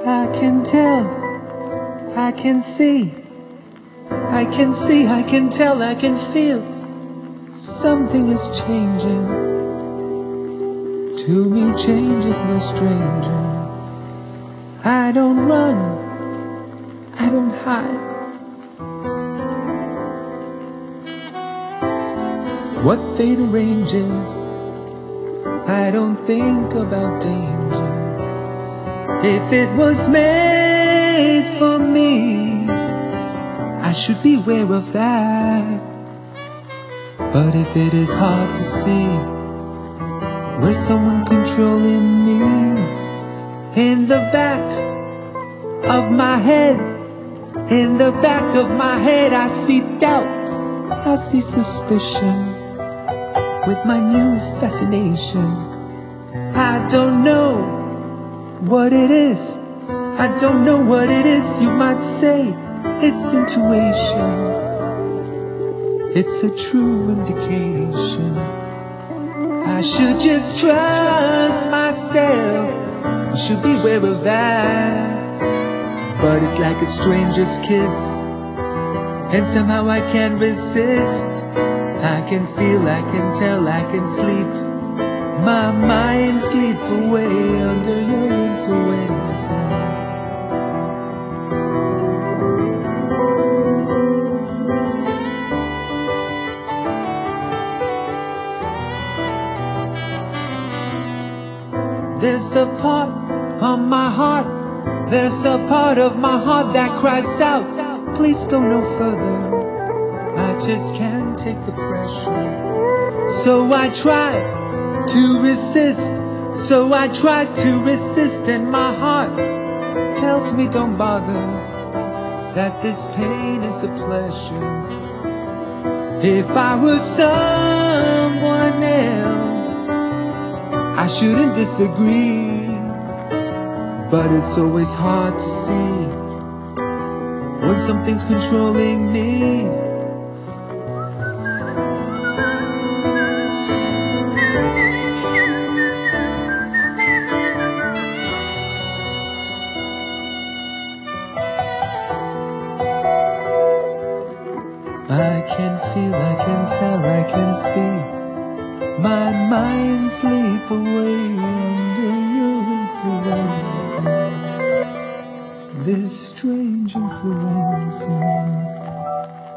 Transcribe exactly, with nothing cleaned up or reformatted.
I can tell, I can see, I can see, I can tell, I can feel something is changing. To me, change is no stranger. I don't run, I don't hide. What fate arranges, I don't think about danger. If it was made for me, I should beware of that. But if it is hard to see, where's someone controlling me? In the back of my head, in the back of my head, I see doubt, I see suspicion. With my new fascination, I don't know what it is, I don't know what it is. You might say it's intuition, it's a true indication. I should just trust myself, I should beware of that. But it's like a stranger's kiss, and somehow I can't resist. I can feel, I can tell, I can sleep. My mind sleeps away under your influence. There's a part on my heart, there's a part of my heart that cries out, please go no further. I just can't take the pressure. So I try to resist, so I try to resist, and my heart tells me don't bother, that this pain is a pleasure. If I were someone else, I shouldn't disagree, but it's always hard to see when something's controlling me. I can feel, I can tell, I can see my mind sleep away under your influences, this strange influences.